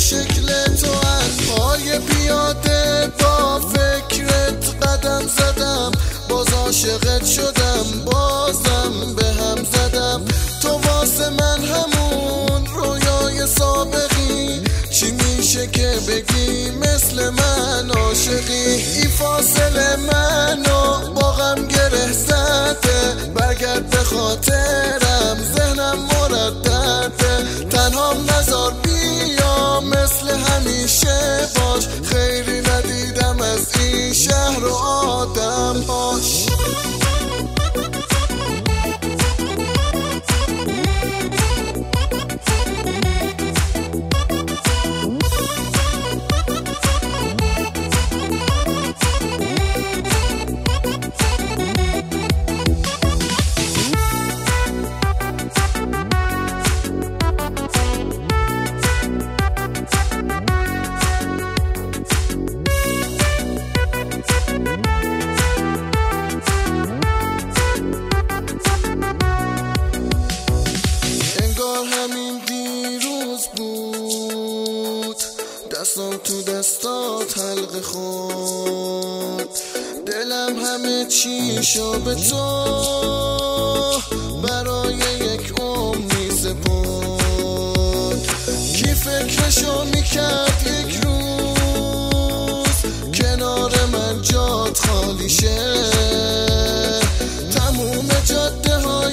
شکل تو از پای پیاده با فکرت قدم زدم، باز عاشقت شدم، بازم به هم زدم. تو واسه من همون رویای سابقی، چی میشه که بگی مثل من عاشقی؟ این فاصله منو با غم گره زده، برگرد به خاطرم ذهنم مردده. تنهام نذار بیا مثل همیشه باش، خیلی ندیدم از این شهر و آدم هاش. همین دیروز بود دستم تو دستات حلقه خورد، دلم همه چیشو به تو برای یک عمری سپرد. کی فکرشو میکرد یک روز کنار من جات خالی شه، تموم جاده های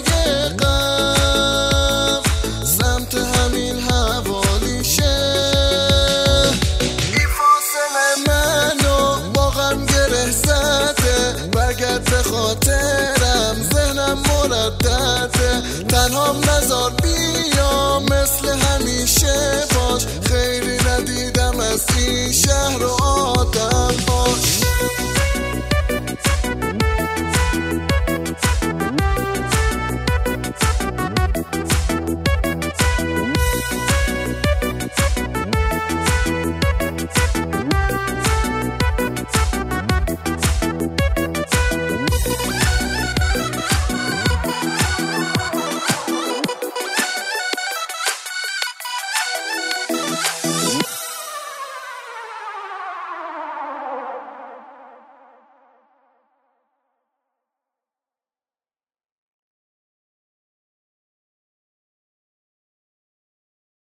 همین حوالی شه. این فاصله منو با غم گره زده، برگرد به خاطرم ذهنم مردده. تنهام نذار بیا مثل همیشه باش، خیلی ندیدم از این شهر و آدم هاش.